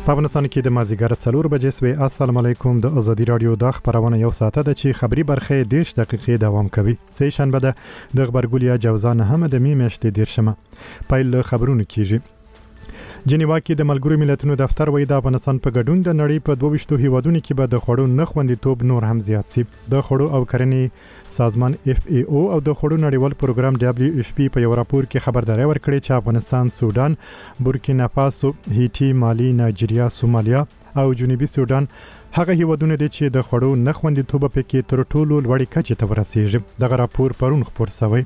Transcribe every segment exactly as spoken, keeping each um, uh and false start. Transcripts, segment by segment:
په افغانستان کې د مازیګر څلور بجې سوې. السلام علیکم. د ازادي رادیو د خبرونه یو ساعته ده چې خبري برخه دیش دقیقې دوام کوي. سه شنبه ده د خبرګولیا جوزان هم د می میاشتې دیرشمه پایل خبرونه کیږي. جنیوا کې د ملګرو ملتونو دفتر وایي د افغانستان په ګډون د نړۍ په دوه ویشتو هیوادونو کې به د خوړو نه خوندیتوب نور هم زیات شي. د خوړو او کرنې سازمان اف ای او او د خوړو نړیوال پروګرام دبليو اف پی په یو راپور کې خبرداري ورکړې چې افغانستان، سودان، بورکینا فاسو، هیټي، مالی، نایجیریا، سومالیا او جنوبي سودان هغه هیوادونه دي چې د خوړو نه خوندیتوب پکې تر ټولو لوړې کچې ته ورسیږي. دغه راپور پرون خپور شوی.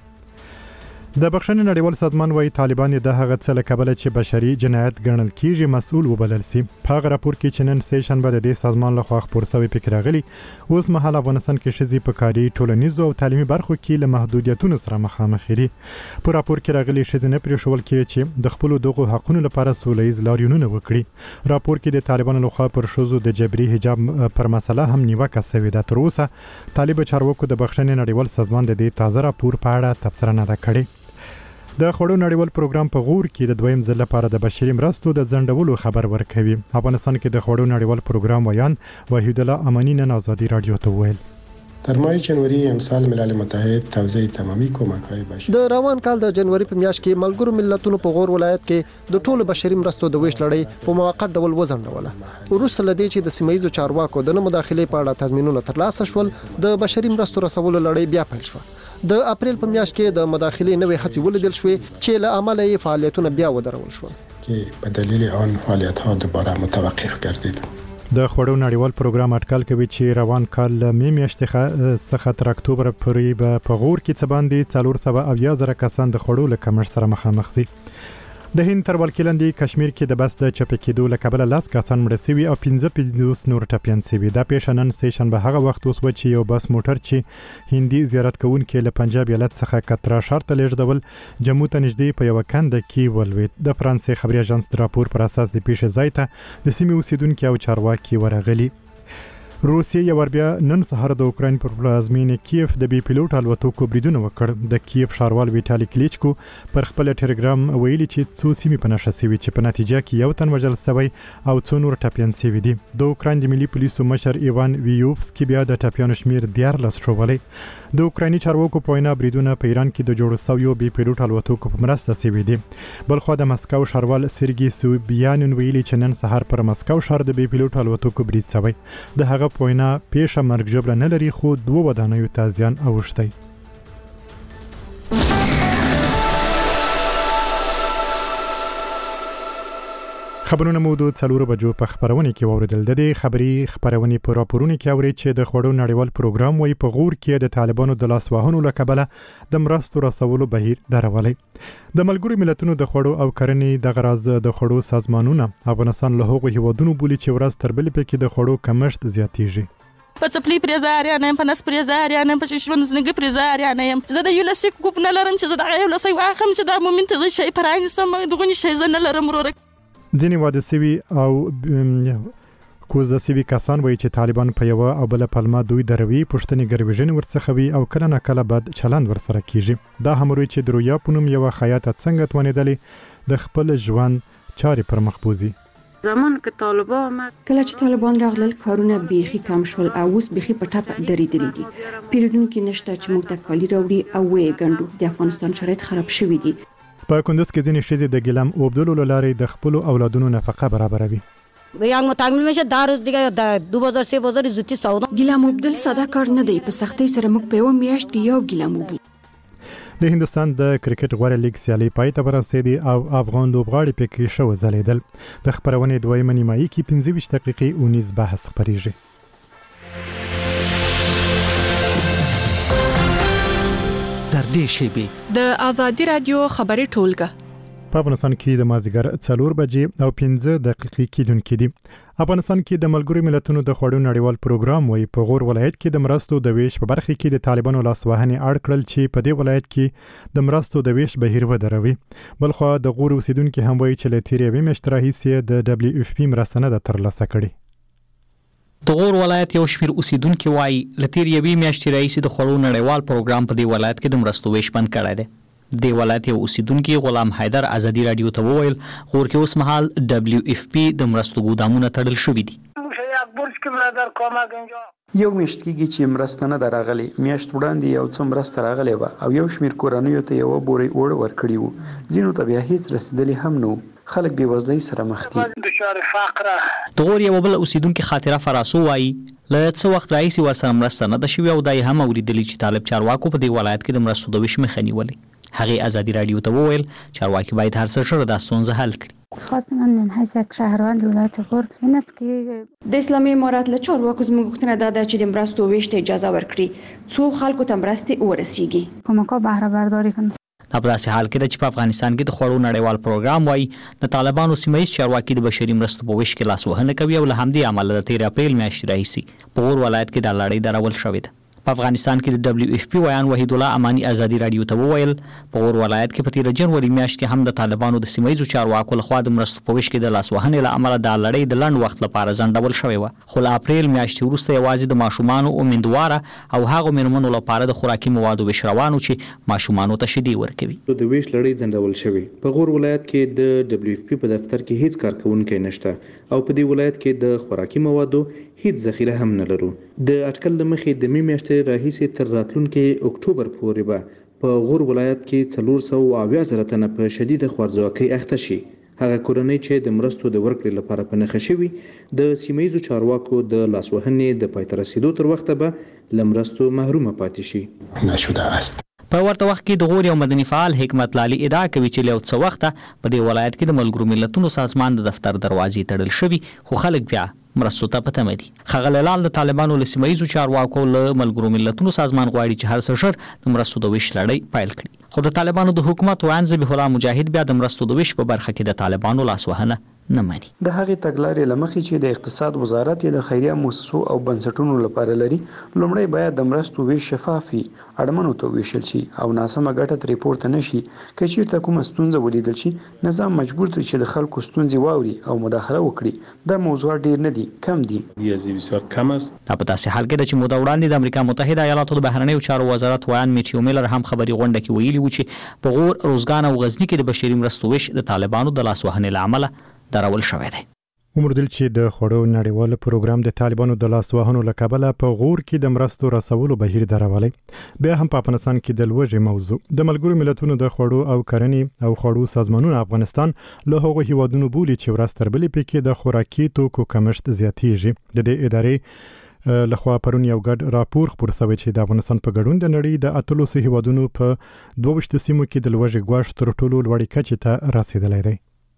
د بخښنې نړیوال سازمان وايي طالبان د هغه څه له کبله چې بشري جنایت ګڼل کیږي مسؤل وبلل سي. په هغه راپور کې چې نن سه شنبه د دې سازمان لخوا خپور شوی فکر راغلی اوس مهال افغانستان کې شذي په کاري، ټولنیزو او تعلیمي برخو کې له محدودیتونو سره مخامخ دي. په راپور کې راغلي شذي نه پرېښول کېږي چې د خپل دغه حقونو لپاره سولهییز لاریونونه وکړي. راپور کې د طالبانو لخوا پر شذو د جبري حجاب پر مسله هم نیوکه شوې ده. تر اوسه طالب چارواکو د بخښنې نړیوال سازمان د دې تازه راپور په اړه تبصره نه ده کړې. د خوړو نړیوال پروګرام په غور کې د دویم ځل لپاره د بشري مرستو د ځنډولو خبر ورکوي. افغانستان کې د خوړو نړیوال پروګرام ویان وحید الله امانی نن آزادي رادیو ته ویل در ماه جنوری امسال ملل متحد توزیع تمامی کمک‌های بشری د روان کال د جنوري په میاشت کې ملګرو ملتونو په غور ولایت کې د ټولو بشري مرستو د ویش لړۍ په موقت ډول وځنډوله. وروسته لدې چې د سیمایي چارواکو د نه مداخلې په اړه تضمینونه ترلاسه شول، د بشري مرستو رسولو لړۍ بیا پیل شوه. د اپریل په میاشت کې د مداخلې نوې هڅې ولیدل شوې چې له امله یې فعالیتونه بیا ودرول شول که به دلیل آن فعالیت‌ها دوباره متوقف گردید. د خوړو نړیوال پروګرام اټکل کوي چې روان کال می میاشتې څخه تر اکتوبر پورې به په غور کې څه باندې څلور سوه اویا زره کسان د خوړو له کمښت سره مخامخ شي. د هند تر ولکلندې کشمیر کې د بس د چپه کېدو له کبله لاس کسان مړه شوي او پنځه پنځوس نور ټپیان شوي. دا پیښه نن سه شنبه هغه وخت وسوه چې یو بس موټر چې هندي زیارت کوونکي له پنجاب ایالت څخه کترا ښار ته لیږدول جموں ته نږدې په یوه کنده کې ولوېد. د فرانسې خبري اژانس د راپور پر اساس د پیښې ځای ته د سیمې اوسیدونکي او چارواکي ورغلي. روسیې یو ور بیا نن سهار د اوکراین پر پلازمینې کیف د بي پیلوټ الوتکو بریدونه وکړ. د کیف ښاروال ویټالي کلیچکو پر خپل ټلګرام ویلي چې څو سیمې په نښه شوي چې په نتیجه کې یو تن وژل شوی او څو نور ټپیان شوي دي. د اوکراین د ملي پولیسو مشر ایوان ویوفسکي بیا د ټپیانو شمیر دیارلس ښوولی. د اوکرایني چارواکو په وینا بریدونه په ایران کې د جوړو شویو بي پیلوټ الوتکو په مرسته شوي دي. بلخوا د مسکو ښاروال سرګي سوبیانین ویلي چې نن سهار پر مسکو ښار د بي پیلوټ الوتکو برید شوی. د هغه په وینا پیښه مرګ ژوبله نه لري خو دوه ودانیو ته زیان اوښتی. خبرونه مو د څلورو بجو په خبرونه کې واوریدل. د دې خبري خبرونه په راپورونه کې اوري چې د خوړو نړیوال پروګرام وايي په غور کې د طالبانو د لاس وهنو له کبله د مرستو رسولو بهیر درولې. د ملګرو ملتونو د خوړو او کرنې د غراز د خوړو سازمانونه افغانستان له هغو هیوادونو بولي چې ورځ تر بلې پکې د خوړو کمښت زیاتیږي. په څپلي پرېزاریا نه یم، په نس پرېزاریا نه یم، په ششمن زنګي پرېزاریا نه یم. زه د یولسي کوپ نه لرم چې زه دغه یولسي واخم چې دا مومن ته زه شی پرانیستم دغونې شی زه نه لرم وروره. ځینې واده سوي او کوزده سوي کسان وایي چې طالبان په یوه او بله پلمه دوی دروي پوښتنې ګرویژنې ورڅخه وي او کله نه کله بد چلند ورسره کیږي. دا هم وایي چې د رویا په نوم یوه خیاطه څنګه توانېدلې د خپل ژوند چارې پر مخ بوځي. زمان که طالبان آمد کله چې طالبان راغلل کارونه بیخي کم شول او اوس بیخي په ټاپه درېدلي دي. پیرودونکي نشته چې موږ ته کالي راوړي او ویې ګنډو. د افغانستان شرایط خراب شوي دي. په کندوز کې ځینې ښځې د ګیلم اوبدلو له لارې د خپلو اولادونو نفقه برابروي. ګیلم اوبدل ساده کار نه دی. په سختۍ سره موږ په یوه میاشت کې یو ګیلم اوبو. د هندستان د کرکټ غوره لیګ سیالي پای ته ورسېدې او افغان لوبغاړي پکې ښه وځلیدل. د خپرونې دویمه نیمایي کې پنځه ویشت دقیقې اونیز بحث خپریږي. تر دې شیبې د ازادي رادیو خبري ټولګه په افغانستان کې د مازیګر څلور بجې او پنځه دقیقې کېدونکې دي. افغانستان کې د ملګرو ملتونو د خوړو نړیوال پروګرام وايي په غور ولایت کې د مرستو د ویش په برخه کې د طالبانو لاس وهنې اړ کړل چې په دې ولایت کې د مرستو د ویش بهیر ودروي. بلخوا د غور اوسیدونکو هم وايي چې له تیرې یوې میاشتې راهیسې د دبليو اف پی مرسته نه ده ترلاسه کړې. د غور ولایت یو شمېر اوسیدونکي وایي له تیرې یوې میاشتې راهیسې د خوړو نړیوال پروګرام په دې ولایت کې د مرستو ویش بند کړی دی. د ولایت یو اوسیدونکو غلام حیدر ازادي رادیو ته وویل غور کې اوس مهال دبليو اف پی د مرستو ګودامونه تړل شوي دي. یو میاشت کېږي چې مرسته نه راغلي. میاشت وړاندې یو څه مرسته راغلې وه او یو شمېر کورنیو ته یوه بورۍ اوړه ورکړي وو. ځینو ته بیا هېڅ رسېدلي هم نه وو. خلک بېوزلۍ سره مخ دي. د غور یو بل اوسیدونکي خاطره فراسو وایي له څه وخت راهیسې ورسره مرسته نه ده شوې او دا یې هم اورېدلي چې طالب چارواکو په دې ولایت کې د مرستو د ویش مخه نیولې. هغې ازادي رادیو ته وویل چارواکي باید هر څه ژر دا ستونزه حل کړي. خواست من من حیث یک شهروند ولایت غور این است که د اسلامي امارات له چارواکو زموږ غوښتنه دا ده چې د مرستو ویش ته اجازه ورکړي څو خلکو ته مرستې ورسیږي. کمک‌ها بهره برداری کنه. دا په داسې حال کې ده چې په افغانستان کې د خوړو نړیوال پروګرام وایي د طالبانو سیمه ییز چارواکي د بشري مرستو په ویش کې لاسوهنه کوي او له همدې امله د تیر اپریل میاشتې راهیسې په غور ولایت کې دا لړۍ درول شوې ده. په افغانستان کې د دبليو اف پی ویان وحید الله امانی ازادي رادیو ته وویل په غور ولایت کې په تیر جنوري میاشت کې هم د طالبانو د سیمه ییزو چارواکو لخوا د مرستو په ویش کې د لاسوهنې له امله دا لړۍ د لنډ وخت لپاره ځنډول شوې وه. خو له اپریل میاشتې وروسته یوازې د ماشومانو امیندواره او هغو مېرمنو لپاره د خوراکي موادو ویش روانو چې ماشومانو ته شیدې ورکوي. د ویش لړۍ ځنډول شوې. په غور ولایت کې د دبليو اف پی په دفتر کې هیڅ کارکونکی نشته او په دې ولایت کې د خوراکي موادو هیڅ ذخیره هم نه لرو. د اټکل له مخې د مې میاشتې راهیسې تر راتلونکي اکتوبر پورې به په غور ولایت کې څلور سوه اویا زره تنه په شدیده خوارځواکۍ اخته شي. هغه کورنۍ چې د مرستو د ورکړې لپاره په نښه شوي د سیمه ییزو چارواکو د لاسوهنې د پای ته رسېدو تر وخته به له مرستو محرومه پاتې شي. نشده است. په ورته وخت کې د غور یو مدني فعال حکمت لالي ادعا کوي چې له څه وخته په دې ولایت کې د ملګرو ملتونو سازمان د دفتر دروازې تړل شوي خو خلک بیا مرستو ته په تمه دي. ښاغلی لال د طالبانو له سیمه ییزو چارواکو له ملګرو ملتونو سازمان غواړي چې هر څه ژر د مرستو د ویش لړۍ پیل کړي. خو د طالبانو د حکومت ویان ذبیح الله مجاهد بیا د مرستو د ویش په برخه کې د طالبانو لاسوهنه نه مني. د هغې تګلارې له مخې چې د اقتصاد وزارت یې د خیریه مؤسسو او بنسټونو لپاره لري لومړی باید د مرستو ویش شفاف وي اړمنو ته ویشل شي او ناسمه ګټه ترې پورته نه شي. که چېرته کومه ستونزه ولیدل شي نظام مجبور دی چې د خلکو ستونزې واوري او مداخله وکړي. دا موضوع ډیر نه دي کم دي. دا په داسې حال کې ده چې موده وړاندې د امریکا متحده ایالاتو د بهرنیو چارو وزارت ویان میټیو میلر هم خبري غونډه کې ویلي و چې په غور روزګان او غزني کې د بشري مرستو ویش د طالبانو د لاسوهنې له امله درول شوی دی. ومردل چې د خوړو نړیوال پروګرام د طالبانو د لاسوهنو له کبله په غور کې د مرستو رسولو بهیر درولې. بیا هم په افغانستان کې د لوږې موضوع د ملګرو ملتونو د خوړو او کرنې او خوړو سازمانونو افغانستان له هغو هیوادونو بولي چې ورځ تر بلې پکې د خوراکي توکو کمښت زیاتېږي. د دې ادارې لخوا پرون یو ګډ راپور خپور شوی چې د افغانستان په ګډون د نړۍ د اتلسو هیوادونو په دوه ویشت سیمو کې د لوږې ګواښ تر ټولو لوړې کچې ته رسیدلی دی.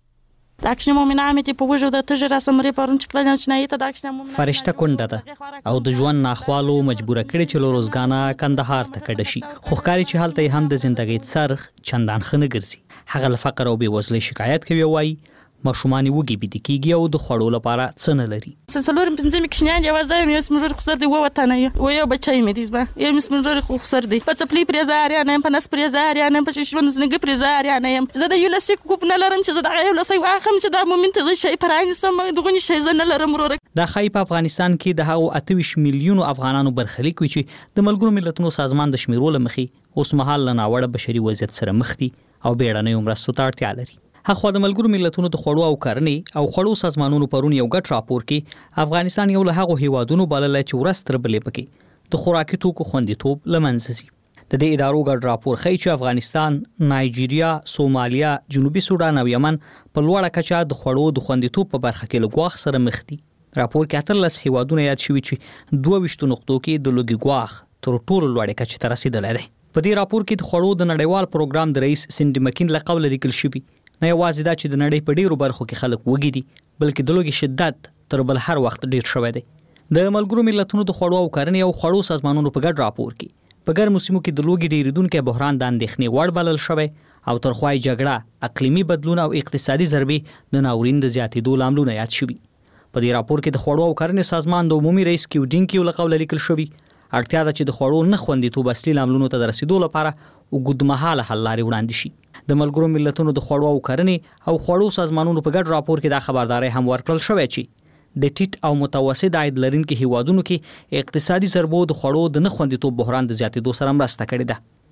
فرشته کونډه ده او د ژوند ناخوالو مجبوره کړي چې له روزګانه کندهار ته کډه شي. خو ښکاري چې هلته هم د زندګۍ څرخ چندان ښه نه ګرځي. هغه له فقر او بېوزلۍ شکایت کوي او وایي ماشومان وږي بيدي کېږي او د خوړو لپاره څه نه لري. څلور پنځه مکشنیان یوازې مې سمجور خسر دی و وطن یو یو بچای مې دیز با یو مې سمجور خسر دی په څپلی پرزاریا نه په نس پرزاریا نه په شوند زنګ پرزاریا نه زه د یو لسی کوپ نه لرم چې زه د یو لسی واخم چې د مومنت زه شي پرانې سم دغه شي زه نه لرم ورو. دا خای په افغانستان کې د هغو اته ویشت میلیونو افغانانو برخلیک وي چې د ملګرو ملتونو سازمان د شمیرولو مخې اوس مهال له ناوړه بشري وضعیت سره مخ دي او بیړنۍ مرستو ته اړتیا لري. هغه د ملګرو ملتونو د خوړو او کرنې او خوړو سازمانونو پرون یو ګډ راپور کې افغانستان یو له هغو هیوادونو بللی چې ورځ تر بلې پکې د خوراکي توکو خوندیتوب له منځه ځي. د دې ادارو ګډ راپور ښیي چې افغانستان، نایجیریا، سومالیا، جنوبي سودان او یمن په لوړه کچه د خوړو د خوندیتوب په برخه کې له ګواښ سره مخ دي. راپور کې اتلس هیوادونه یاد شوي چې دوه ویشتو نقطو کې د لوږې ګواښ تر ټولو لوړې کچې ته رسېدلی دی. په دې راپور کې د خوړو د نړیوال پروګرام د رئیس سینډي مکین له قوله لیکل شوي نه یوازې دا چې د نړۍ په ډیرو برخو کې خلک وږي دي بلکې د لوږې شدت تر بل هر وخت ډیر شوی دی. د ملګرو ملتونو د خوړو او کرنې او خوړو سازمانونو په ګډ راپور کې په ګرمو سیمو کې د لوږې ډیریدونکی بحران د اندېښنې وړ بلل شوی او ترخوای جګړه، اقلیمي بدلون او اقتصادي ضربې د ناورین د زیاتېدو لاملونه یاد شوي. په دې راپور کې د خوړو او کرنې سازمان د عمومي رئیس کیوډینکیو له قوله لیکل شوي اړتیا ده چې د خوړو نه خوندیتوب اصلي لاملونو ته د رسیدو لپاره اوږدمهاله حل لارې وړاندې شي. د ملګرو ملتونو د خوړو او کرنې او خوړو سازمانونو په ګډ راپور کې دا خبرداري هم ورکړل شوې چې د ټیټ او متوسط عاید لرونکو هیوادونو کې اقتصادي ضربو د خوړو د نه خوندیتوب بحران د زیاتېدو سره مرسته کړې ده. د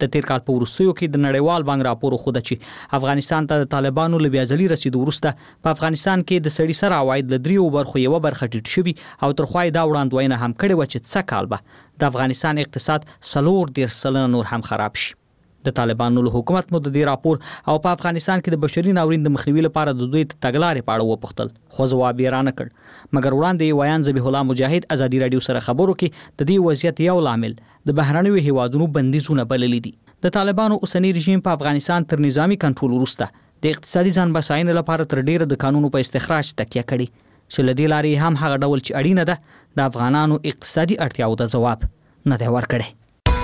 د تیر کال په وروستیو کې د نړیوال بانک راپور خو د چې افغانستان ته د طالبانو له بیازلي رسیدو وروسته په افغانستان کې د سړي سر عواید له دریو برخو یو برخه ټیټ شوي او تر خوای دا وړاندوینه هم کړې و چې څه کال به د افغانستان اقتصاد څلور دېرش سلنه نور هم خراب شي. د طالبانو له حکومت مو د دې راپور او په افغانستان کې د بشري ناورین د مخنیوي لپاره د دوی تګلارې په اړه وپوښتل، خو ځواب یې رانه کړ. مګر وړاندې ویان ذبیح الله مجاهد ازادي رادیو سره خبرو کې د دې وضعیت یو لامل د بهرنیو هیوادونو بندیزونه بللي دي. د طالبانو اوسنی رژیم په افغانستان تر نظامی کنټرول وروسته د اقتصادي ځان بساینې لپاره تر ډیره د قانونو په استخراج تکیه کړې چې له دې لارې هم هغه ډول چې اړینه ده د افغانانو اقتصادي اړتیاو ته ځواب نه دی ورکړی.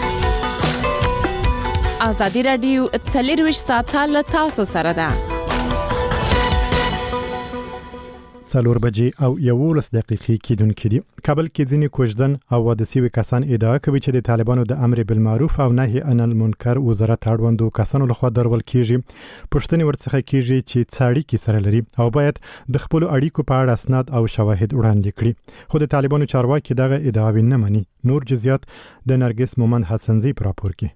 ازادي رادیو څلورویشت ساعته له تاسو سره ده. څلور بجې او یولس دقیقې کېدونکې دي. کابل کې ځینې کوژدن او واده شوي کسان ادعا کوي چې د طالبانو د امر بالمعروف او نهي عن المنکر وزارت اړوندو کسانو لخوا درول کیږي. پوښتنې ورڅخه کیږي چې څه اړیکې سره لري او باید د خپلو اړیکو په اړه اسناد او شواهد وړاندې کړي. خو د طالبانو چارواکي دغه ادعاوې نه مني. نور جزئیات د نرګس مومن حسنزي په راپور کې.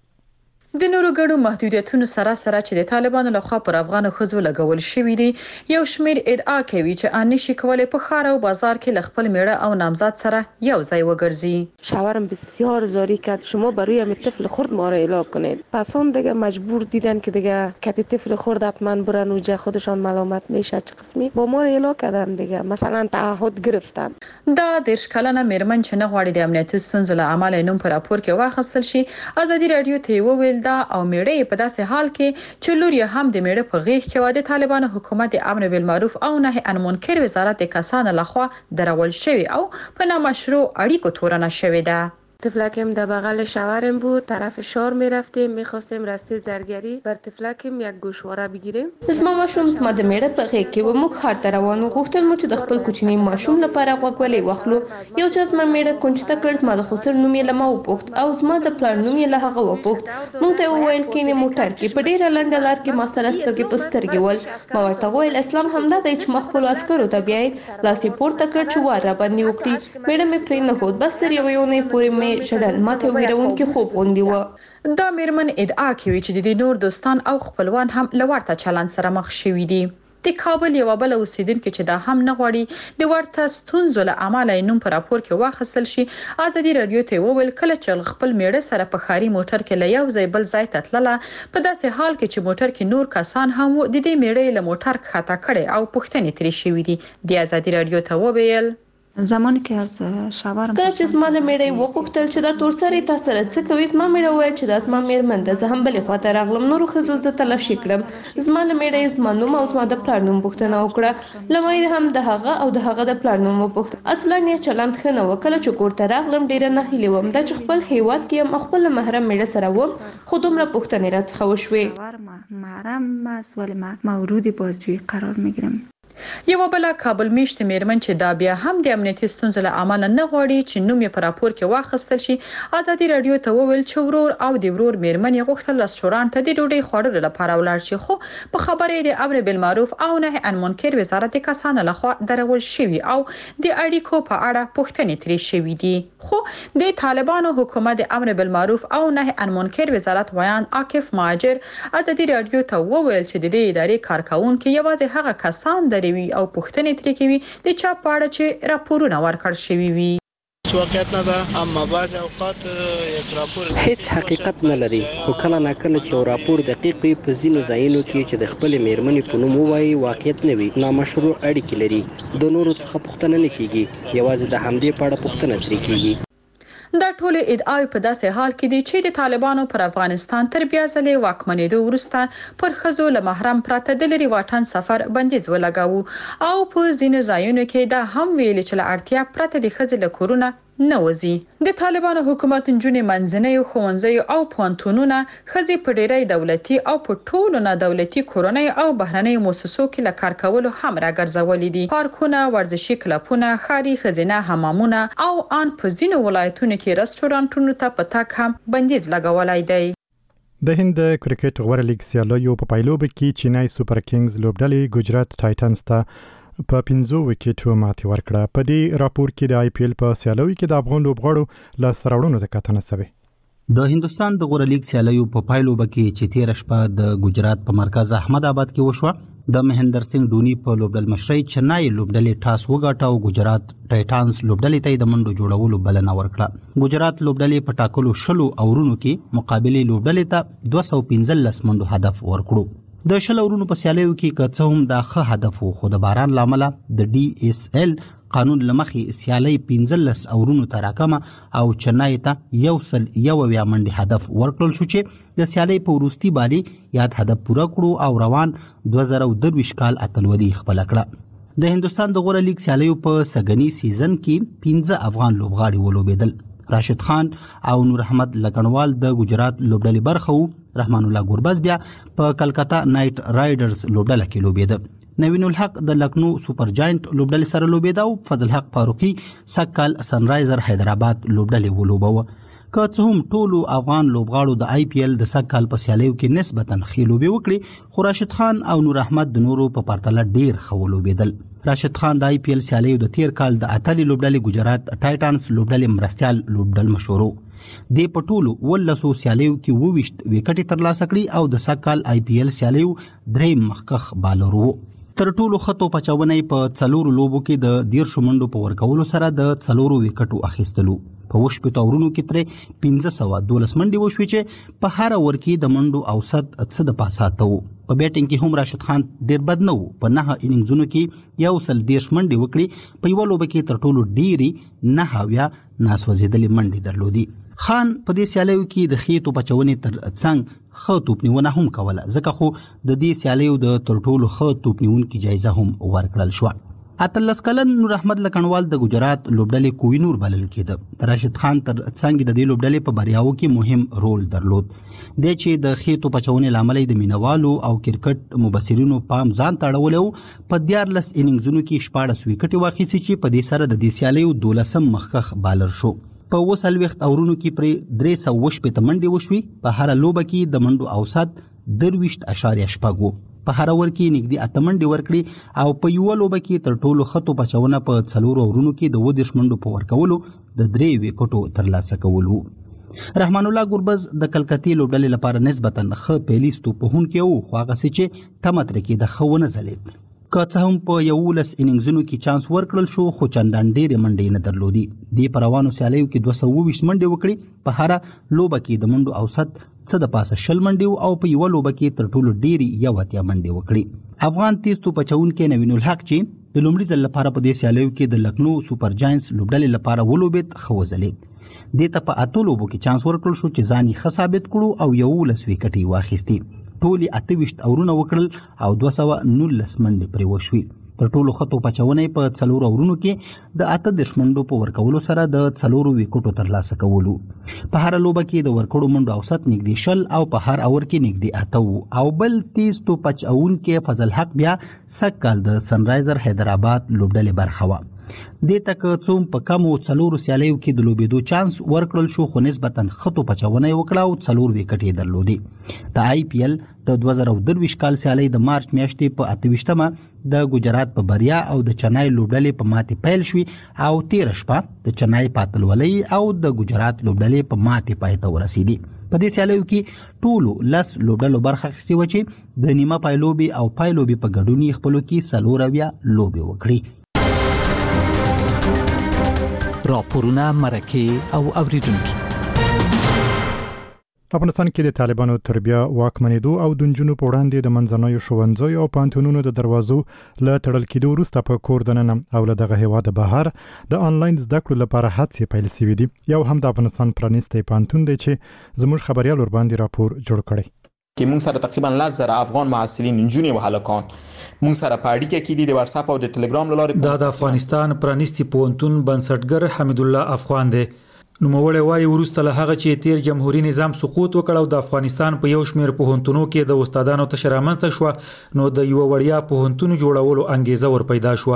د نورو ګډو محدودیتونو سره سره چې د طالبانو لخوا پر افغان خزو لګول شوی دی، یو شمیر ادعا کوي چې ان نشي کولای په خار او بازار کې لخپل میړه او نامزد سره یو ځای وګرځي. شوهرم بسیار زاری کرد شما برای هم طفل خرد ما را اعلام کنید. پس اون دیگه مجبور دیدن که دیگه کتی طفل خرد حتما برن اونجا خودشان ملامت میشه چه قسمی با ما را اعلام کردن دیگه مثلا تعهد گرفتن. دا دیرش کلنه میرمن چې نه غواړي د امنیتي ستونزو له امله نوم پر راپور کې واخیستل شي، ازادي رادیو ته وویل دا او میړه په داسې حال کې چې لور یې هم د میړه په غیږ کې و د طالبانو حکومت امر بالمعروف او نهي عن المنکر وزارت کسان لخوا درول شوی او په نامشروع اړیکو تورنه شوی ده. طفلکم در بغل شوهرم بود، طرف شار می رفتیم، میخواستیم راسته زرگری بر طفلکم یک گوشواره بگیریم. زما ماشوم زما د میړه په غیږ کې و، موږ ښار ته روان وو. غوښتل مو چې د خپل کوچني ماشوم لپاره غوږوالۍ واخلو. یو چا زما میړه کونج ته کړ، زما د خسر نوم یې له ما وپوښت او زما د پلار نوم یې له هغه وپوښت. موږ ته وویل کینې موټر کې په ډیره لنډه لار کې ما سره سترګې په سترګې ول. ما ورته وویل اسلام همدا دی چې ما خپل عسکرو ته بیایي. لاس یې پورته کړ چې وار را باندې وکړي. میړه مې پرې نه ښود، بس تر یوې اونۍ پورې شډل ماته ویرونکي خوب غوندي و. دا میرمن ادعا کوي چې د نور دوستان او خپلوان هم لورته چلند سره مخ شوي دي. د کابل یو بل اوسیدونکو چې دا هم نه غواړي د ورته ستونزو له امله نوم پر راپور کې واخیستل شي، ازادي رادیو ته وویل کله چې خپل میړه سره په خاري موټر کې له یو ځای بل ځای ته تلله، په داسې حال کې چې موټر کې نور کسان هم د دې میړه له موټر ښکته کړي او پوښتنې ترې شوي دي. د ازادي رادیو ته وویل زمانی که از شوهرم کله چې زما له میړه وغوښتل چې دا تور سرې تا سره څه کوي، زما میړه وویل چې دا زما میرمن ده، زه هم بلې خواته راغلم. نورو ښځو زه تلاشي کړم. زما له میړه یې زما نوم او زما د پلار نوم پوښتنه وکړه. له ما یې هم د هغه او د هغه د پلار نوم وپوښت. اصلا یې چلند ښه نه و. کله چې کور ته راغلم ډېره ناهیلې وم دا چې خپل هیواد کې یم او خپل محرم میړه سره وم، خو دومره پوښتنې راڅخه وشوې. محرم است ولی ما مورد بازجویی قرار میگیرم. یو بل کابل میشت میرمن چې دا بیا هم د امنیتي ستونزو له امله نه غواړي چې نوم یې په راپور کې واخیستل شي، ازادي رادیو ته وویل چې ورور او د ورور میرمن یې غوښتل رستورانت ته د ډوډۍ خوړلو لپاره ولاړ شي، خو په خبرې د امر بالمعروف او نهي عن المنکر وزارت کسان لخوا درول شوی او د اړیکو په اړه پوښتنې ترې شوې دي. خو د طالبانو حکومت د امر بالمعروف او نهي عن المنکر وزارت ویان عاکف مهاجر ازادي رادیو ته وویل چې د دې ادارې کارکونکو یوازې هغه کسان دري او پوښتنې ترې کوي د چا په اړه چې راپورونه ورکړ شوي وي. واقعیت نداره، اما بعض اوقات یک راپور هیڅ حقیقت نه لري، خو کله ناکله چې یو راپور دقیق وي په ځینو ځایونو کې چې د خپلې میرمنې په نوم ووایي واقعیت نه وي، نامشروع اړیکې لري. د نورو څخه پوښتنه نه کیږي، یوازې د همدې په اړه پوښتنه ترې کیږي. دا ټول ادعاوې په داسې حال کې دي چې د طالبانو پر افغانستان تر بیا ځلې واکمنېدو وروسته پر ښځو له محرم پرته د لرې واټن سفر بندیز ولګاوه او په ځینو ځایونو کې دا هم ویلي چې له اړتیا پرته د ښځې له کورونه نه وځي. د طالبانو حکومت نجونې منځنیو ښوونځیو او پوهنتونونه ښځې په ډیری دولتي او په ټولو نه دولتي کورنۍ او بهرنیو مؤسسو کې له کار کولو هم راګرځولې دي. پارکونه، ورزشي کلبونه، ښاري ښځینه حمامونه او ان په ځینو ولایتونو کې رستورانتونو ته په تګ هم بندیز لګولای دی. د هند کرکټ غوړه لیګ سیالیو په پایلوب کې چینای سوپر کینګز لوبډلې ګجرات ټایټنز ته په پنځو وکټو ماتې ورکړه. په دې راپور کې د آی پی ایل په سیالیو کې د افغان لوبغاړو لاس راوړنو ته کتنه شوې. د هندستان د غوره لیګ سیالیو په پایلو بکې چې تیر شپه د ګجرات په مرکز احمد آباد کې وشوه د مهندر سنگ دونی په لوبډل مشرۍ چنای لوبډلې ټاس وګاټه او ګجرات ټایټانز لوبډلې ته د منډو جوړولو بلنه ورکړه. ګجرات لوبډلې په ټاکلو شلو اورونو کې مقابلې لوبډلې ته دوه سوه پنځلس منډو هدف ورکړو. د شل اورونو په سیالیو کې که څه هم دا ښه هدف و خو د باران له امله د ډي اس ایل قانون له مخې سیالۍ پنځلس اورونو ته راکمه او چنای ته یو سل یو اویا منډې هدف ورکړل شو چې د سیالۍ په وروستي بالي یاد هدف پوره کړو او روان دوه زره درویشت کال اتلولي خپله کړه. د هندستان د غوره لیګ سیالیو په سږني سیزن کې پنځه افغان لوبغاړي ولوبېدل. راشد خان او نور احمد لکنوال د ګجرات لوبډلې برخه وو. رحمان الله ګوربز بیا په کلکتا نایټ رایډرز لوبډله کې لوبېده. نوین الحق د لکنو سوپر جاینټ لوبډلې سره لوبېده او فضل حق فاروقي سکال سنرایزر حیدرآباد لوبډلې ولوبوه. که څه هم ټولو افغان لوبغاړو د آی پی ایل د سکال په سیالیو کې نسبتا ښې لوبې وکړې خو راشد خان او نور احمد د نورو په پرتله ډیر ښه ولوبېدل. راشد خان د آی پی ایل سیالیو د تیر کال د اتلې لوبډلې ګجرات ټایټانز لوبډلې مرستیال لوبډل مشورو. د پټولو ولسو سیالیو کې وویشت وکټې ترلاسه کړي او د سکال آی پی ایل سیالیو درې مخکخ بالر وو. تر ټولو خطو پچاونې په څلورو لوبو کې د دیرشو منډو په ورکولو سره د څلورو وکټو اخیستلو. په وشپېتو اورونو کې ترې پنځه سوه دولس منډې وشوې چې په هر اور کې د منډو اوسط څه د پاسه اته وو. په بیټینګ کې هم راشد خان ډیر بد نه وو. په نهه اننګزونو کې یو سل دېرش منډې وکړي. په یوه لوبه کې تر ټولو ډیرې نهه اویا ناسوځېدلې منډې درلودي. خان په دې سیالیو کې د خېټو پچونې تر څنګ ښه توپنیونه هم کوله ځکه خو د دې سیالیو د تر ټولو ښه توپنیونکي جایزه هم ورکړل شوه. اتلس کلن نور احمد لکنوال د ګجرات لوبډلې کوی نور بلل کېده. راشد خان تر څنګ د دې لوبډلې په بریاو کې مهم رول درلود. دی چې د خېټو پچونې له امله د مینوالو او کرکټ مبصرینو پام ځان ته اړولی و. په دیارلس اننګزونو کې شپاړس وکټې واخیستې چې په دې سره د دې سیالیو دولسم مخکخ بالر شو. په اووه څلوېښت اورونو کې پرې درې سوه وشپېته منډې وشوې. په هره لوبه کې د منډو اوسط درویشت اشاریه شپږ و. په هر اور کې نږدې اته منډې ورکړي او په یوه لوبه کې تر ټولو ښه پچونه په څلورو اورونو کې د اووه دېرش منډو په ورکولو د درې وکټو ترلاسه کول و. رحمان الله ګوربز د کلکتې لوبډلې لپاره نسبتا ښه پیلیز توپوهونکی و خو هغسې چې تمه ترې کېده ښه ونه ځلېد. که څه هم په یولس اننګزونو کې چانس ورکړل شو خو چندان ډېرې منډې نه درلودي. دې په روانو سیالیو کې دوه سوه اوویشت منډې وکړي. په هره لوبه کې د منډو اوسط څه د پاسه شل منډې او په یوه لوبه کې تر ټولو ډېرې یو اتیا منډې وکړي. افغان تیز توپ اچوونکی نوین الحق چې د لومړي ځل لپاره په دې سیالیو کې د لکنو سوپر جاینټس لوبډلې لپاره ولوبېد ښه وځلېد. دې ته په اتو لوبو کې چانس ورکړل شو چې ځان یې ښه ثابت کړو او یولس وکټې یې واخیستې. ټولې اته ویشت اورونه وکړل او دوه سوه نولس منډې پرې وشوې. تر ټولو ښه توپچونې په څلورو اورونو کې د اته دېرش منډو په ورکولو سره د څلورو وکټو ترلاسه کولو. په هره لوبه کې د ورکړو منډو اوسط نږدې شل او په هر اور کې نږدې اته وو. او بل تیز توپچونکی فضل حق بیا سږ کال د سنرایزر حیدرآباد لوبډلې برخه وه. دې ته که څوم په کمو څلورو سیالیو کې د لوبېدو چانس ورکړل شو خو نسبتا ښه توپچونه یې وکړه او څلور وکټې یې درلودې. د آی پی ایل د دوه زره درویشت کال سیالۍ د مارچ میاشتې په اته ویشتمه د ګجرات په بریا او د چنای لوبډلې په ماتې پیل شوې او تېره شپه د چنای په اتلولۍ او د ګجرات لوبډلې په ماتې پای ته ورسېدې. په دې سیالیو کې ټولو لس لوبډلو برخه اخیستې وه چې د نیمه پای لوبې او پای لوبې په ګډون یې خپلو کې څلور اویا لوبې وکړې. راپورونه مرکه او اوریدونکي. افغانستان کې د طالبانو تر بیا واکمنېدو او د نجونو په وړاندې د منځنیو ښوونځیو او پوهنتونونو د دروازو له تړل کېدو وروسته په کور دننه او له دغه هېواده بهر د آنلاین زده کړو لپاره هڅې پیل شوي دي. یو هم د افغانستان پرانیستی پوهنتون دی چې زموږ خبریال ورباندې راپور جوړ کړی. کې موږ سره تقریبا لس زره افغان محصلین نجونې او هلکان موږ سره په اړیکه کې دي د واتس اپ او د ټلګرام لارې. دا د افغانستان پرانیستی پوهنتون بنسټګر حمید الله افغان دی. نوموړی وایي وروسته له هغه چې تیر جمهوریت نظام سقوط وکړ او د افغانستان په یو شمېر پوهنتونو کې د استادانو تشه رامنځته شوه نو د یو وړیا پوهنتون جوړولو انګیزه ور پیدا شوه.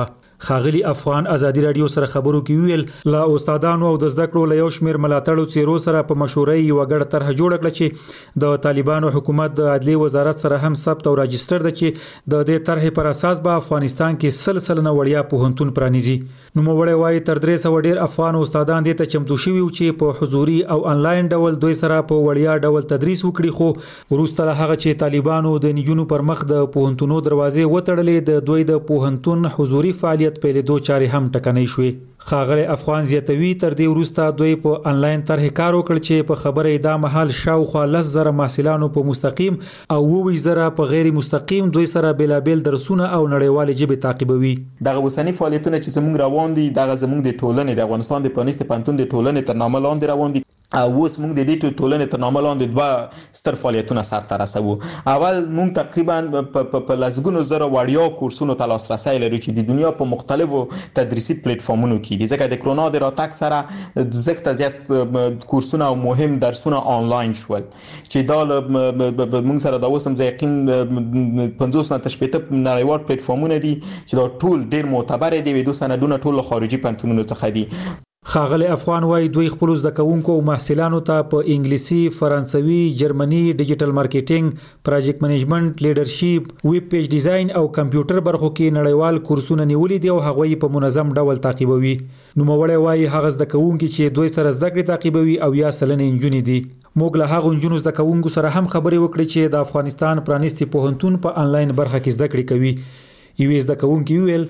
خاغلی افغان ازادي رادیو سره خبرو کې ویل لا استادانو او د زده کړو له یو شمیر ملاتړو څیرو سره په مشورې یو غړ طرح جوړ کړل چې د طالبانو حکومت د عدلي وزارت سره هم ثبت او راجستر د چې د دې طرح پر اساس به افغانستان کې سلسله وړیا پوهنتون پرانیزي. نو موړی وایي تر درې سوه ډیر افغان استادان دې ته چمتو شوي چې په حضوري او انلاین ډول دوی سره په وړیا ډول تدریس وکړي، خو وروسته له هغه چې طالبانو د نجونو پر مخ د پوهنتونو دروازې وتړلې د دوی د پوهنتون حضوري فعالیت پیلېدو چارې هم ټکنۍ شوې. ښاغلی افغان زیاتوي تر دې وروسته دوی په انلاین طرح کار وکړ چې په خبره دا مهال شاوخوا لس زره محصلانو په مستقیم او اووه زره په غیر مستقیم دوی سره بېلابېل درسونه او نړیوالې ژبې تعقیبوي. دغه اوسني فعالیتونه چې زموږ روان دي دغه زموږ د ټولنې د افغانستان د پرانیستي پوهنتون د ټولنې تر نامه لاندې روان دي او اوس موږ د دې ټولنې تر نامه لاندې دوه ستر فعالیتونه سرته رسوو. اول موږ تقریبا په لسګونو زره وړیا کورسونو ته لاسرسی لرو چې د دنیا په مختلفو تدریسي پلیټفارمونو کې دي، ځکه د کرونا د راتګ سره زښته زیات کورسونه او مهم درسونه آنلاین شول چې دا موږ سره دا اوس هم زه یقین پنځوس نه تر شپېته نړیوال پلیټفارمونه دي چې دا ټول ډېر معتبر دي او دوی سندونه ټول خارجي پوهنتونونو څخه دي. خاغلی افغان وایي دوی خپل زده کوونکو او محصلانو ته په انګلیسي، فرانسوي، جرمني، ډیجیټل مارکیټینګ، پروجیکټ منیجمنت، لیډرشپ، ویب پیج ډیزاین او کمپیوټر برخو کې نړیوال کورسونه نیولي دي او هغه یې په منظم ډول تعقیبوي. نوموړی وایي هغه زده کوونکي چې دوی سره زده کړې تعقیبوي او یا سلنې نجونې دي. موږ له هغو نجونو زده کوونکو سره هم خبرې وکړې چې د افغانستان پرانیستي پوهنتون په انلاین برخه کې زده کړې کوي. یوې زده کوونکي وویل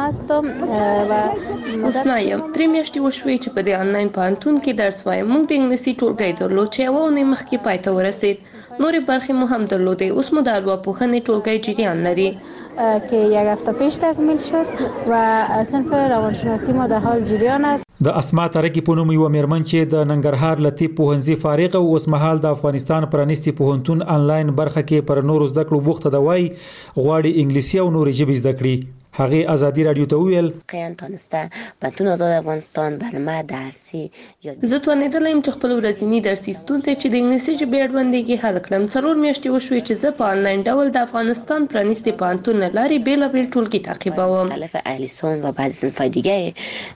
اوس نه یم درې میاشتې وشوې چې په دې انلاین پوهنتون کې درس وایم. موږ د انګلیسي ټولګی درلود چې یوه اونۍ مخکې پای ته ورسید. نورې برخې مو هم درلودې. اوس مو د ارواپوهنې ټولګی جریان لري که یک هفته پیش تکمیل شد و صنف روانشناسی ما در حال جریان است. د اسما ترکی په نوم یو میرمن چې د ننګرهار لطیف پوهنځي فارغ او اوس مهال د افغانستان پرانیستي پوهنتون انلاین برخه کې پر نورو زده کړو بوخته ده، وایي غواړي انګلیسي او نورې ژبې زده کړي. هغه ازادي رادیو ته ویل قیان تانسته پوهنتون آزاد افغانستان برنامه درسی زه توانېدلم چې خپل ورځني درسي ستونزې چې د انګلیسي ژبې اړوندې حل کړم. څلور میاشتې وشوې چې زه په انلاین ډول د افغانستان پرانیستي پوهنتون له لارې بېلابېل ټولګي تعقیبوم. مختلف اهل لیسانس و بعضی صنف‌های دیگه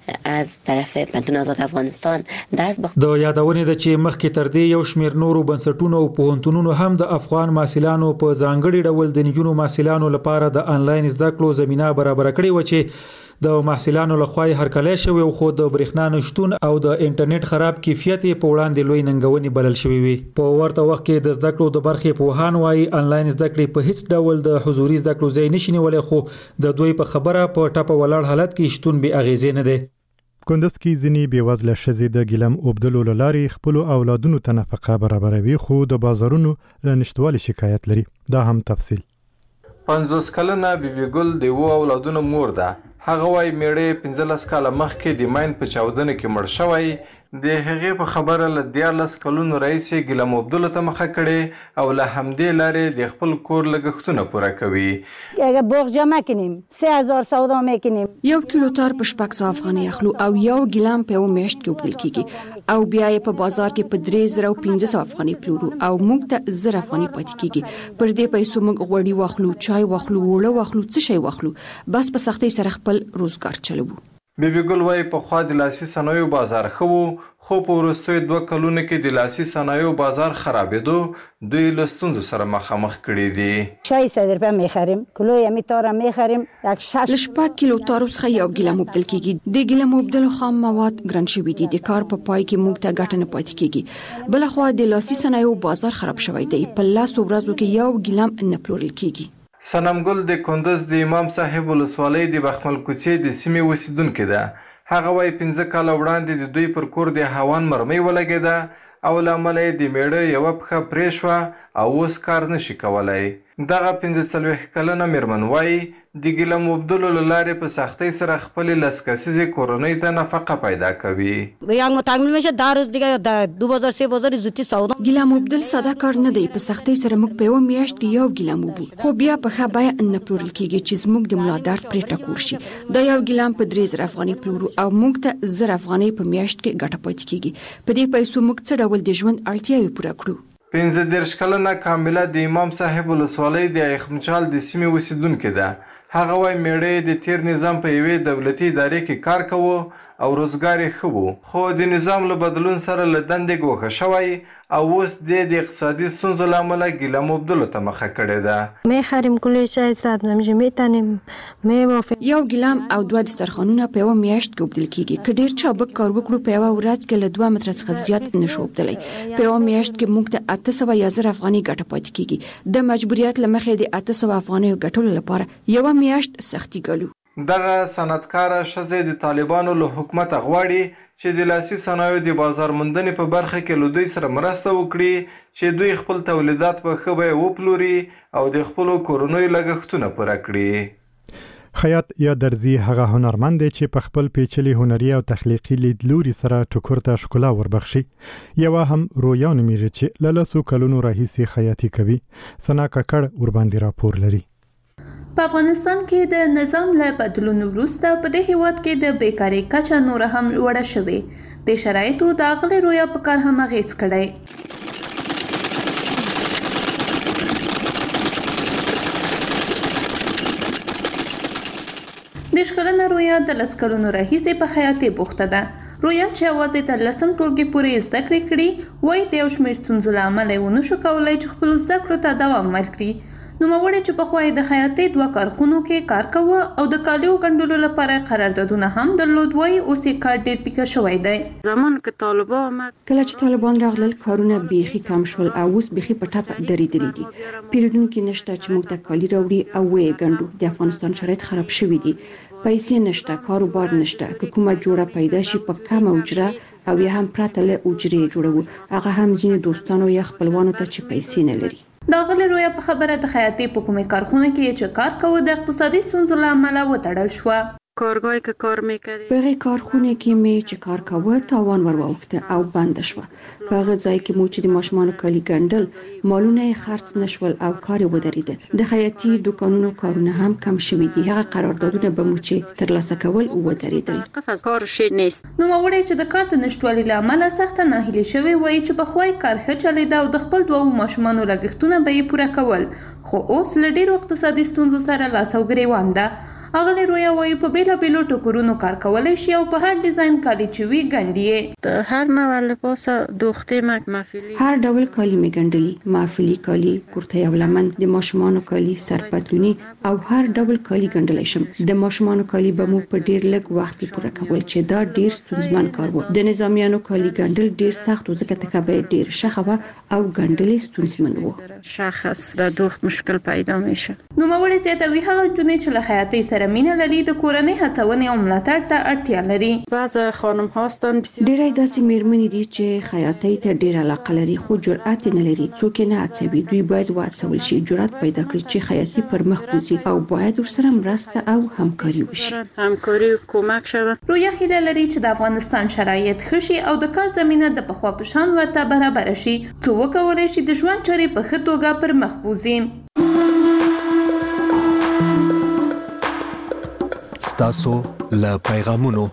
از طرف پوهنتون آزاد افغانستان درس بخ د یادونې ده چې مخکې تر دې یو شمېر نورو بنسټونو او پوهنتونونو هم د افغان محصلانو په ځانګړي ډول د نجونو محصلانو لپاره د انلاین زده کړو زمینه برابر کړې و چې د محصلانو لخوا هرکلی شوی خو د برېښنا نشتون او د انټرنیټ خراب کیفیت په وړاندې لوی ننګونې بلل شوی وي. په ورته وخت کې د زده کړو د برخې پوهان وایي انلاین زده کړې په هیڅ ډول د حضوري زده کړو ځای نشي نیولی، خو د دوی په خبره په ټپه ولاړ حالت کې شتون بې اغیزې نه دی. کندز کې ځینې بېوزله ښځې د ګیلم اوبدلو له لارې خپلو اولادونو ته نفقه برابروي، خو د بازارونو له نشتوالي شکایت لري. دا هم تفصیل. پنځوس کلنه بیبي ګل د اووه اولادونو مور ده. هغه وایي میړه پنځلس کاله مخکې د ماین په چاودنه کې مړ شوی. د هغې په خبره له دیارلس کلونو راهیسې ګیلم اوبدلو ته مخه کړې او له همدې لارې د خپل کور لګښتونه پوره کوي. اگه بغجا مکنیم سه هزار سودا میکنیم. یو کیلو تار په شپږ سوه افغانۍ اخلو او یو ګیلم په یوه میاشت کې اوبدل کیږي او بیا یې په بازار کې په درې زره او پنځه سوه افغانۍ پلورو او موږ ته زر افغانۍ پاتې کیږي. پر دې پیسو موږ غوړي واخلو، چای واخلو، وړه واخلو، څه شی واخلو، بس په سختۍ سره خپل روزګار چلوو. بیبي ګل وایي پخوا د لاسي صنایعو بازار ښه و، خو په وروستیو دوه کلونو کې د لاسي صنایعو بازار خرابېدو دوی له ستونزو سره مخامخ کړي دي. چای صد روپیه میخریم، کیلو یمې تار میخریم یک شش. له شپږ کیلو تارو څخه یو ګیلم اوبدل کیږي. د ګیلم اوبدلو خام مواد ګران شوي دي. د کار په پای کې موږ ته ګټه نه پاتې کیږي. بلخوا د لاسي صنایعو بازار خراب شوی دی. په لسو ورځو کې یو ګیلم نه پلورل کیږي. صنم ګل د کندز د امام صاحب ولسوالۍ د بخمل کوڅې د سیمې اوسیدونکې ده. هغه وایي پنځه کاله وړاندې د دوی پر کور د هاوان مرمۍ ولګېده او له امله یې د میړه یوه پښه پرې شوه او اوس کار نشي کولی. دغه پنځه څلوېښت کلنه میرمن وایي د ګیلم اوبدلو له لارې په سختۍ سره خپلې لس کسیزې کورنۍ ته نفقه پیدا کوي. ګیلم اوبدل ساده کار نه دی. په سختۍ سره موږ په یوه میاشت کې یو ګیلم اوبو، خو بیا په ښه بیه نه پلورل کیږي چې زموږ د ملا درد پرې ټکور شي. دا یو ګیلم په درې زره افغانۍ پلورو او موږ ته زر افغانۍ په میاشت کې ګټه پاتې کیږي. په دې پیسو موږ څه ډول د ژوند اړتیاوې پوره کړو. پنځه دېرش کلنه کامله د امام صاحب ولسوالۍ د ایخمچال د سیمې اوسیدونکې ده. هغه وایي میړه د تیر نظام په یوې دولتي ادارې کې کار کوو او روزګار یې ښه و، خو د نظام له بدلون سره له دندې ګوښه شوی او اوس د اقتصادي ستونزو له امله ګیله مبدلو ته مخه کړې ده. میخریم کل شی صد نمیشه میتنیم میوافق. یو ګیلام او دوه دسترخوانونه په یوه میاشت کې اوبدل کیږي. که ډیر چابک کار وکړو په یوه ورځ کې له دوه متره څخه زیات نشو اوبدلی. په یوه میاشت کې موږ ته اته سوه یا زر افغانۍ ګټه پاتې کیږي. د مجبوریت له مخې د اته سوه افغانیو ګټلو لپاره یوه میاشت سختي ګالو. دغه صنعتکاره ښځې د طالبانو له حکومته غواړي چې د لاسي صنایعو د بازار موندنې په برخه کې له دوی سره مرسته وکړي چې دوی خپل تولیدات په ښه بیه وپلوري او د خپلو کورنیو لګښتونه پوره کړي. خیاط یا درزي هغه هنرمند دی چې په خپل پیچلي هنري او تخلیقي لیدلوري سره ټوکر ته ښکلا وربخشي. یوه هم رویا نومیږي چې له لسو کلونو راهیسې خیاطي کوي. ثنا ککړ ورباندې راپور لري. په افغانستان کې د نظام له بدلون وروسته په دې هیواد کې د بیکاری کچه نور هم لوړه شوې. د شرایطو د اغلې رویا په کار هم اغیز کړی. د شکلنه رویا د لس کلونو راهیسې په خیاطي بوخته ده. رویا چې یوازې تر لسم ټولګي پورې زده کړې کړي وایي د یو شمېر ستونزو له امله یې ونه شو کولی چې خپلو زده کړو ته دوام ورکړي. نوموړی چې پخوا یې د خیاطۍ دوه کارخونو کې کار کوه او د کالیو ګنډلو لپاره قراردادونه هم درلود وایي اوس یې کار ډېر پیکه شوی دی. زمان که طالبان آمد کله چې طالبان راغلل کارونه بیخي کم شول او اوس بیخي په ټپه درېدلي دي. پیرودونکي نشته چې موږ ته کالي راوړي او ویې ګنډو. د افغانستان شرایط خراب شوي دي. پیسې نشته، کاروبار نشته. که کومه جوړه پیدا شي په کمه اجره او یا هم پرته له اجرې جوړوو، هغه هم ځینې دوستانو یا خپلوانو ته چې پیسې نه لري. د اغلې رویا په خبره د خیاطۍ په کومې کارخونه کې چې کار کوه د اقتصادي ستونزو له امله وتړل شوه. کارگاهی که کار میکردی په هغې کارخونه کې مې چې کار کوه تاوان ور واوښته او بنده شوه. په هغه ځای کې مو چې د ماشومانو کالي ګنډل مالونه یې خرڅ نشول او کار یې ودرېده. د خیاطي دوکانونو کارونه هم کم شوي دي. هغه قراردادونه به مو چې ترلاسه کول ودرېدل. کار شي نیست. نوموړی چې د کار د نشتوالي له امله سخته ناهیلې شوې وایي چې پخوا یې کار ښه چلېده او د خپل دوو ماشومانو لګښتونه به یې پوره کول، خو اوس له ډېرو اقتصادي ستونزو سره لاس او ګرېوان ده. اغلې رویا وایي په بیلابیلو ټوکرونو کار کولی شي او په هر ډیزاین کالي چې وي ګنډي یې. د هر نوع لباس دوختې محفلي هر ډول کالي مې ګنډلي. محفلي کالي، کورتۍ او لمن، د ماشومانو کالي، سرپتلوني او هر ډول کالي ګنډلی شم. د ماشومانو کالي به مو په ډیر لږ وخت کې پوره کول چې دا ډیر ستونزمن کار و. د نظامیانو کالي ګنډل ډیر سخت و ځکه تکه ډیر شخه و او ګنډل ستونزمن و. شخص د دوخت مشکل پیدا میشه. نوموړی زیاتوي هغه نجونې چې له خیاطۍ سره مینه لري د کورنۍ هڅونې او ملاتړ ته اړتیا لري. بعض خانم هاستن ډېری داسې میرمنې دي چې خیاطۍ ته ډېر علاقه لري خو جرأت نه لري. څوک یې نه هڅوي. دوی باید وهڅول شي، جرأت پیدا کړي چې خیاطي پر مخ بوځي او باید ورسره مرسته او همکاري وشي. همکاري او کمک شوه. رویا هیله لري چې د افغانستان شرایط ښه شي او د کار زمینه د پخوا په شان ورته برابر شي څو وکولی شي د ژوند چارې په ښه توګه پر مخ بوځي. ستاسو له پیغامونو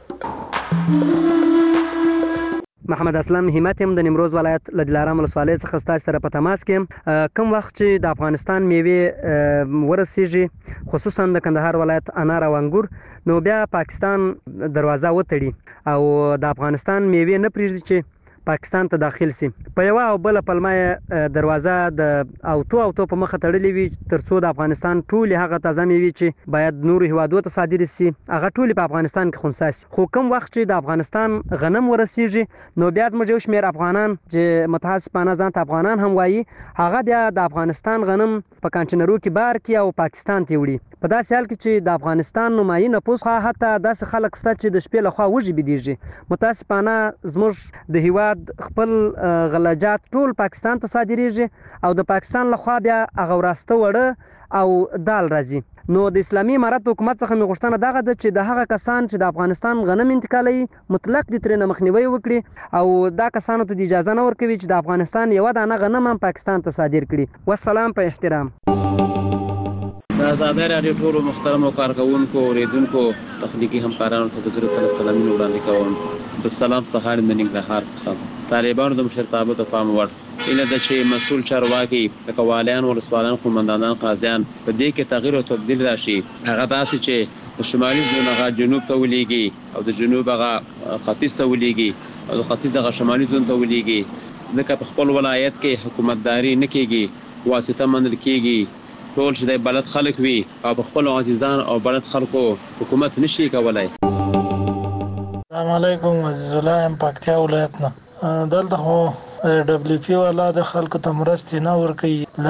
محمد اسلام همت هم د نیمروز ولایت له دلارام ولسوالۍ څخه ستاسو سره په تماس کې کوم وخت چې د افغانستان میوې ورسیږي خصوصا د کندهار ولایت انار او انګور نو بیا پاکستان دروازه وتړي او د افغانستان میوې نه پریږدي چې پاکستان ته داخل سي. په یو او بل پلمه دروازه د اوتو اوتو په مخه تړلې وي ترڅو د افغانستان ټول هغه تازه میوې چې باید نور هیوادو ته صادر سي هغه ټول په افغانستان کې خنثی سي. خو کوم وخت چې د افغانستان غنم ورسیږي نو بیا زموږ یو شمېر افغانان چې متاسفانه ځان ته افغانان هم وایي هغه بیا د افغانستان غنم په کانټینرو کې بار کړي او پاکستان ته وړي. په داسې حال کې چې د افغانستان نمایي نفوس حتی داسې خلک شته چې د شپې لخوا وږي بېدېږي. متاسفانه زموږ د هیواد خپل غلجات ټول پاکستان ته صادریږي او د پاکستان لخوا بیا هغه وراسته وړه او دال راځي. نو د اسلامي امارت حکومت څخه مې غوښتنه دغه ده چې د هغه کسان چې د افغانستان غنم انتقالوي مطلق دې ترېنه مخنیوی وکړي او دا کسانو ته د اجازه نه ورکوي چې د افغانستان یوه دانه غنم هم پاکستان ته صادر کړي. والسلام په احترام. د آزادۍ راډیو ټولو محترمو کارکوونکو اوریدونکو تخنیکي همکارانو ته د زړه تله سلامونه وړاندې کوم. د سلام سهار د ننګرهار څخه طالبانو د مشرتابه د پام وړ ایله د چې مسؤل چارواکي لکه والیان ولسوالان قومندانان قاضیان په دې کې تغییر او تبدیل راشي. هغه داسې چې د شمالي زون هغه جنوب ته ولېږي او د جنوب هغه ختیځ ته ولېږي او د ختیځ هغه شمالي زون ته ولېږي. ځکه په خپل ولایت کې حکومتداري نه کېږي، واسطه منل کېږي. ټول چې د بلد خلک وي او په خپل عزیزان او بلد خلکو حکومت نشي کولای. السلام علیکم، عزیز الله ام پکتیا ولایت نه. دلته خو ډبلیو پی والا د خلکو ته مرستې نه ورکوي.